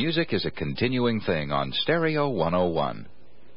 music is a continuing thing on Stereo 101.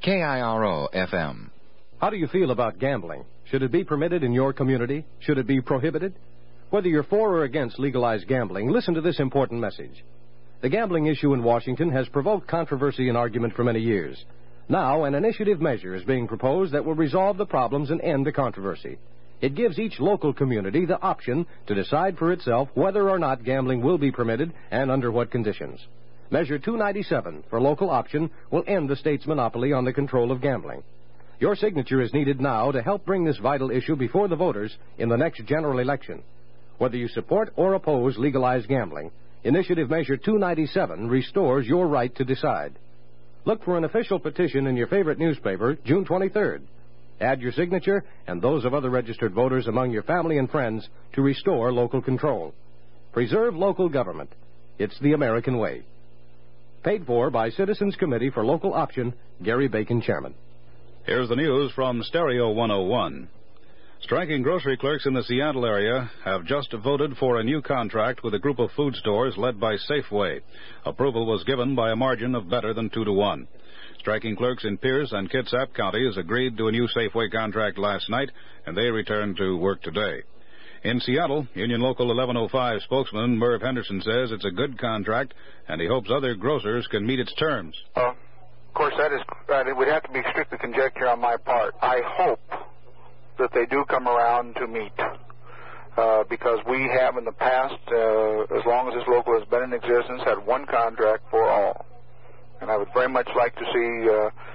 KIRO-FM. How do you feel about gambling? Should it be permitted in your community? Should it be prohibited? Whether you're for or against legalized gambling, listen to this important message. The gambling issue in Washington has provoked controversy and argument for many years. Now, an initiative measure is being proposed that will resolve the problems and end the controversy. It gives each local community the option to decide for itself whether or not gambling will be permitted and under what conditions. Measure 297 for local option will end the state's monopoly on the control of gambling. Your signature is needed now to help bring this vital issue before the voters in the next general election. Whether you support or oppose legalized gambling, Initiative Measure 297 restores your right to decide. Look for an official petition in your favorite newspaper, June 23rd. Add your signature and those of other registered voters among your family and friends to restore local control. Preserve local government. It's the American way. Paid for by Citizens Committee for Local Option, Gary Bacon, Chairman. Here's the news from Stereo 101. Striking grocery clerks in the Seattle area have just voted for a new contract with a group of food stores led by Safeway. Approval was given by a margin of better than 2-1. Striking clerks in Pierce and Kitsap counties agreed to a new Safeway contract last night, and they returned to work today. In Seattle, Union Local 1105 spokesman Merv Henderson says it's a good contract, and he hopes other grocers can meet its terms. Of course, that would have to be strictly conjecture on my part. I hope that they do come around to meet, because we have in the past, as long as this local has been in existence, had one contract for all. And I would very much like to see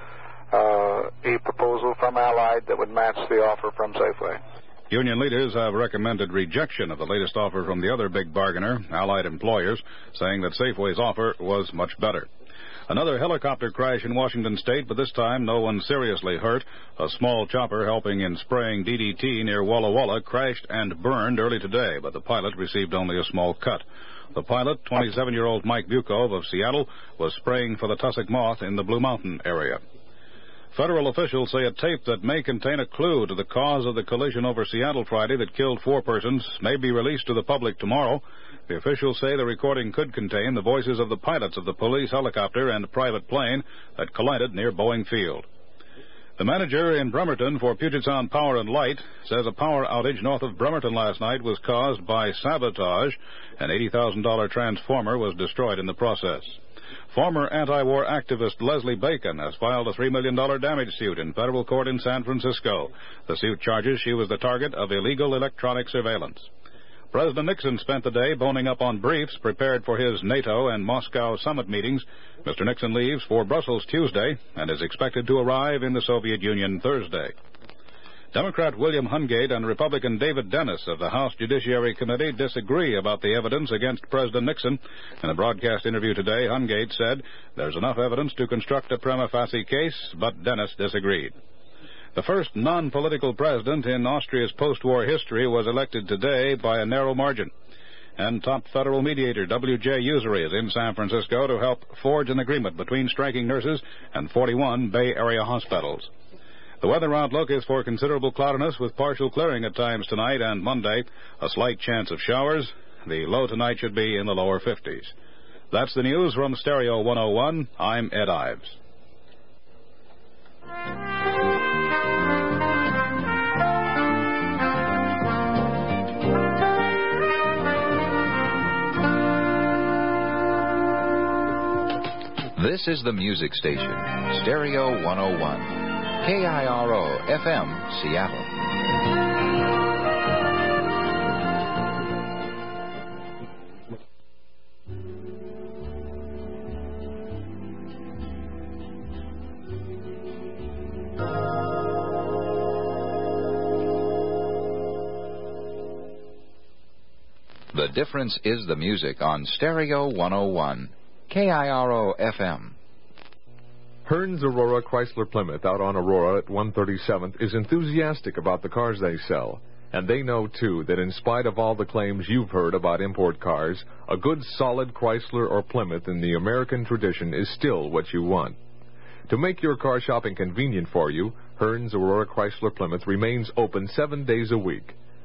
a proposal from Allied that would match the offer from Safeway. Union leaders have recommended rejection of the latest offer from the other big bargainer, Allied Employers, saying that Safeway's offer was much better. Another helicopter crash in Washington State, but this time no one seriously hurt. A small chopper helping in spraying DDT near Walla Walla crashed and burned early today, but the pilot received only a small cut. The pilot, 27-year-old Mike Bukov of Seattle, was spraying for the tussock moth in the Blue Mountain area. Federal officials say a tape that may contain a clue to the cause of the collision over Seattle Friday that killed 4 persons may be released to the public tomorrow. The officials say the recording could contain the voices of the pilots of the police helicopter and private plane that collided near Boeing Field. The manager in Bremerton for Puget Sound Power and Light says a power outage north of Bremerton last night was caused by sabotage. An $80,000 transformer was destroyed in the process. Former anti-war activist Leslie Bacon has filed a $3 million damage suit in federal court in San Francisco. The suit charges she was the target of illegal electronic surveillance. President Nixon spent the day boning up on briefs prepared for his NATO and Moscow summit meetings. Mr. Nixon leaves for Brussels Tuesday and is expected to arrive in the Soviet Union Thursday. Democrat William Hungate and Republican David Dennis of the House Judiciary Committee disagree about the evidence against President Nixon. In a broadcast interview today, Hungate said there's enough evidence to construct a prima facie case, but Dennis disagreed. The first non-political president in Austria's post-war history was elected today by a narrow margin. And top federal mediator W.J. Usery is in San Francisco to help forge an agreement between striking nurses and 41 Bay Area hospitals. The weather outlook is for considerable cloudiness with partial clearing at times tonight and Monday. A slight chance of showers. The low tonight should be in the lower 50s. That's the news from Stereo 101. I'm Ed Ives. This is the music station, Stereo 101. KIRO-FM, Seattle. The difference is the music on Stereo 101. KIRO-FM. Hearns Aurora Chrysler Plymouth out on Aurora at 137th is enthusiastic about the cars they sell. And they know, too, that in spite of all the claims you've heard about import cars, a good solid Chrysler or Plymouth in the American tradition is still what you want. To make your car shopping convenient for you, Hearns Aurora Chrysler Plymouth remains open 7 days a week.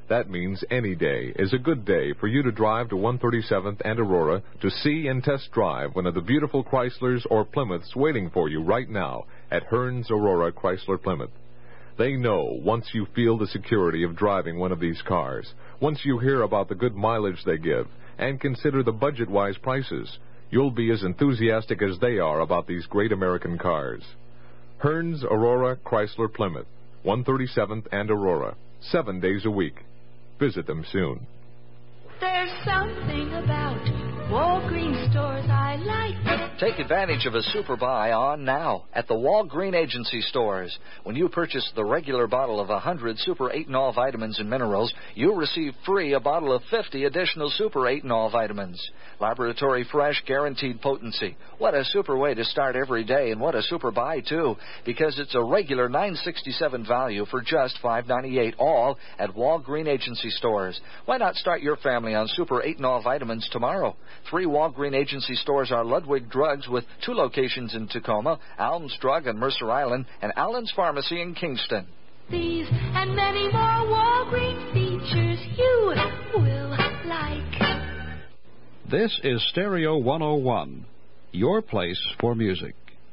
That means any day is a good day for you to drive to 137th and Aurora to see and test drive one of the beautiful Chryslers or Plymouths waiting for you right now at Hearns Aurora Chrysler Plymouth. They know once you feel the security of driving one of these cars, once you hear about the good mileage they give, and consider the budget-wise prices, you'll be as enthusiastic as they are about these great American cars. Hearns Aurora Chrysler Plymouth, 137th and Aurora, 7 days a week. Visit them soon. There's something about Walgreens stores I like. Take advantage of a super buy on now at the Walgreen Agency stores. When you purchase the regular bottle of 100 Super 8-in-all vitamins and minerals, you'll receive free a bottle of 50 additional Super 8-in-all vitamins. Laboratory fresh, guaranteed potency. What a super way to start every day, and what a super buy, too, because it's a regular $9.67 value for just $5.98, all at Walgreen Agency stores. Why not start your family on Super 8-in-all vitamins tomorrow? 3 Walgreen Agency stores are Ludwig Drugs with 2 locations in Tacoma, Alms Drug on Mercer Island, and Allen's Pharmacy in Kingston. These and many more Walgreens features you will like. This is Stereo 101, your place for music.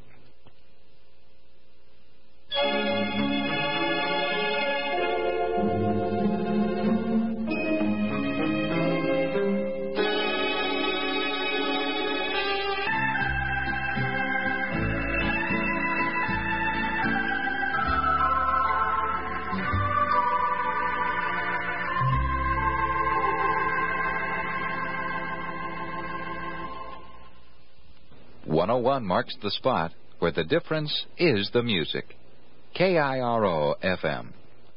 .101 marks the spot where the difference is the music. KIRO-FM.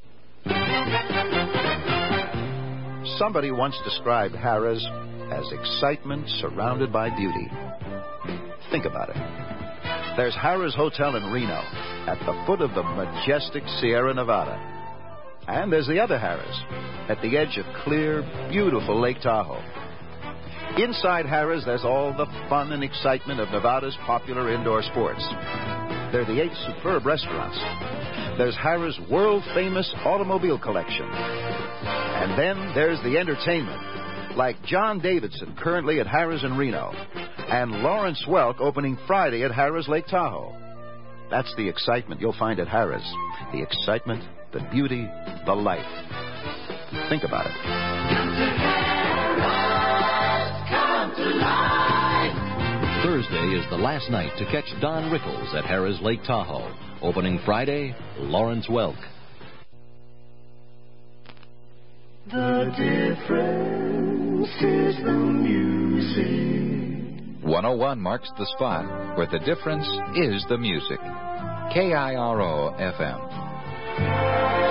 Somebody once described Harrah's as excitement surrounded by beauty. Think about it. There's Harrah's Hotel in Reno at the foot of the majestic Sierra Nevada. And there's the other Harrah's at the edge of clear, beautiful Lake Tahoe. Inside Harrah's, there's all the fun and excitement of Nevada's popular indoor sports. There are the 8 superb restaurants. There's Harrah's world-famous automobile collection. And then there's the entertainment, like John Davidson currently at Harrah's in Reno, and Lawrence Welk opening Friday at Harrah's Lake Tahoe. That's the excitement you'll find at Harrah's. The excitement, the beauty, the life. Think about it. Thursday is the last night to catch Don Rickles at Harrah's Lake Tahoe. Opening Friday, Lawrence Welk. The difference is the music. 101 marks the spot where the difference is the music. KIRO-FM.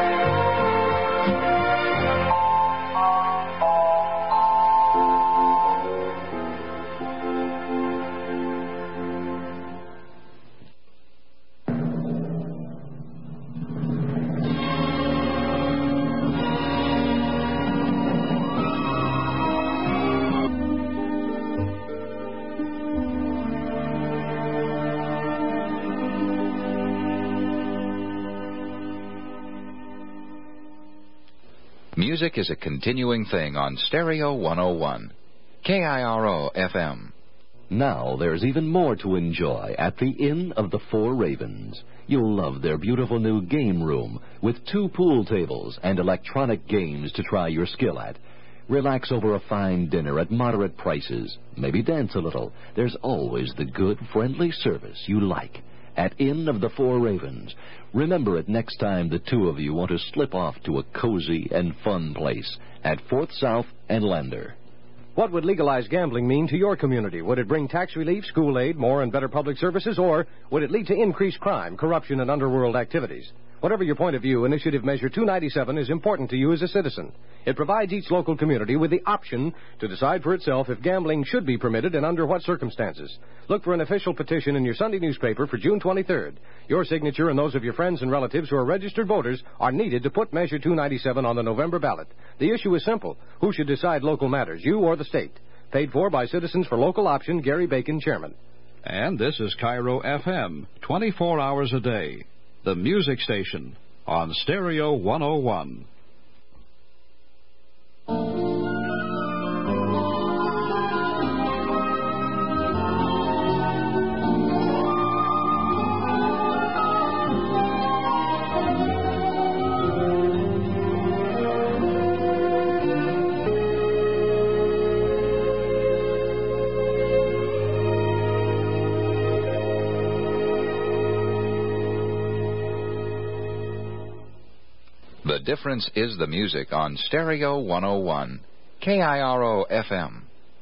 Music is a continuing thing on Stereo 101. KIRO-FM. Now there's even more to enjoy at the Inn of the Four Ravens. You'll love their beautiful new game room with 2 pool tables and electronic games to try your skill at. Relax over a fine dinner at moderate prices. Maybe dance a little. There's always the good, friendly service you like at Inn of the Four Ravens. Remember it next time the 2 of you want to slip off to a cozy and fun place at 4th South and Lander. What would legalized gambling mean to your community? Would it bring tax relief, school aid, more and better public services, or would it lead to increased crime, corruption, and underworld activities? Whatever your point of view, Initiative Measure 297 is important to you as a citizen. It provides each local community with the option to decide for itself if gambling should be permitted and under what circumstances. Look for an official petition in your Sunday newspaper for June 23rd. Your signature and those of your friends and relatives who are registered voters are needed to put Measure 297 on the November ballot. The issue is simple. Who should decide local matters, you or the state? Paid for by Citizens for Local Option, Gary Bacon, Chairman. And this is KIRO-FM, 24 hours a day. The music station on Stereo 101. The difference is the music on Stereo 101, KIRO FM.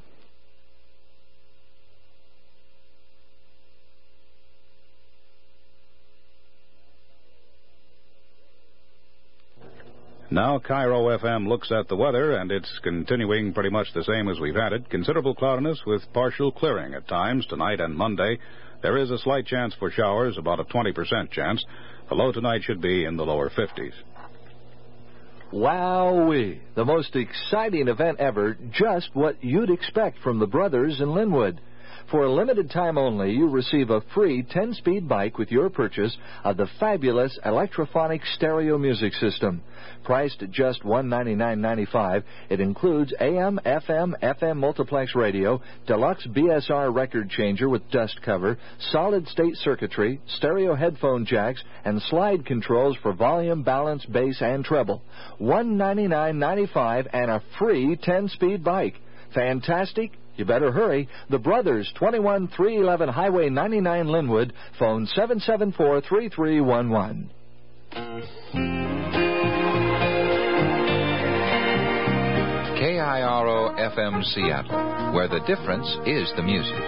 Now KIRO FM looks at the weather, and it's continuing pretty much the same as we've had it. Considerable cloudiness with partial clearing at times tonight and Monday. There is a slight chance for showers, about a 20% chance. The low tonight should be in the lower 50s. Wowee! The most exciting event ever, just what you'd expect from the brothers in Linwood. For a limited time only, you receive a free 10-speed bike with your purchase of the fabulous Electrophonic stereo music system. Priced at just $199.95, it includes AM, FM multiplex radio, deluxe BSR record changer with dust cover, solid-state circuitry, stereo headphone jacks, and slide controls for volume, balance, bass, and treble. $199.95 and a free 10-speed bike. Fantastic? You better hurry. The Brothers, 21311 Highway 99 Linwood, phone 774-3311. KIRO FM Seattle, where the difference is the music.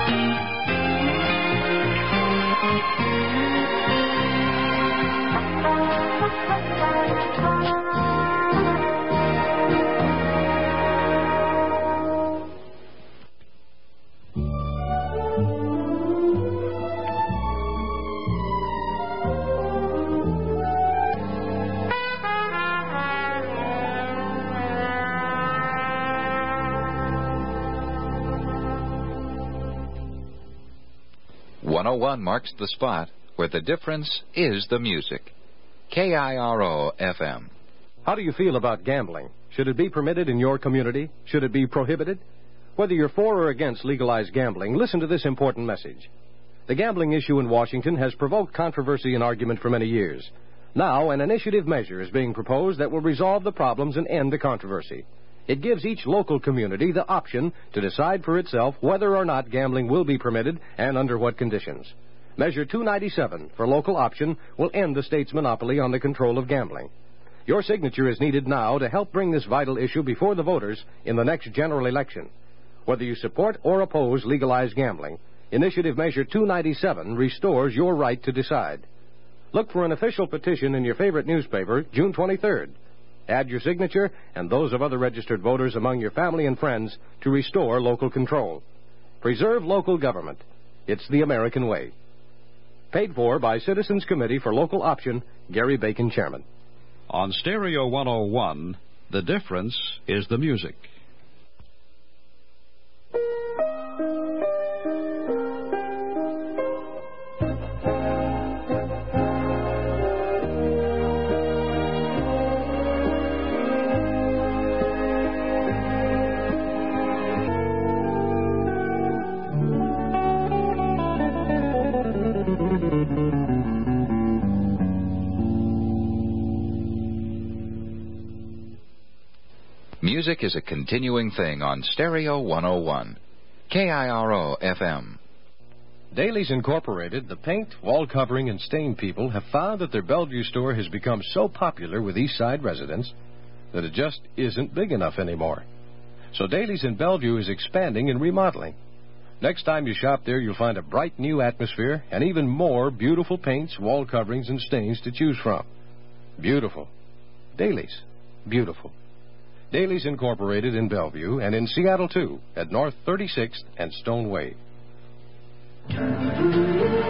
.101 marks the spot where the difference is the music. KIRO FM. How do you feel about gambling? Should it be permitted in your community? Should it be prohibited? Whether you're for or against legalized gambling, listen to this important message. The gambling issue in Washington has provoked controversy and argument for many years. Now, an initiative measure is being proposed that will resolve the problems and end the controversy. It gives each local community the option to decide for itself whether or not gambling will be permitted and under what conditions. Measure 297 for local option will end the state's monopoly on the control of gambling. Your signature is needed now to help bring this vital issue before the voters in the next general election. Whether you support or oppose legalized gambling, Initiative Measure 297 restores your right to decide. Look for an official petition in your favorite newspaper, June 23rd. Add your signature and those of other registered voters among your family and friends to restore local control. Preserve local government. It's the American way. Paid for by Citizens Committee for Local Option, Gary Bacon, Chairman. On Stereo 101, the difference is the music. Music is a continuing thing on Stereo 101, KIRO FM. Dailies Incorporated, the paint, wall covering, and stain people have found that their Bellevue store has become so popular with East Side residents that it just isn't big enough anymore. So Dailies in Bellevue is expanding and remodeling. Next time you shop there, you'll find a bright new atmosphere and even more beautiful paints, wall coverings, and stains to choose from. Beautiful. Dailies. Beautiful. Dailies Incorporated in Bellevue and in Seattle, too, at North 36th and Stone Way.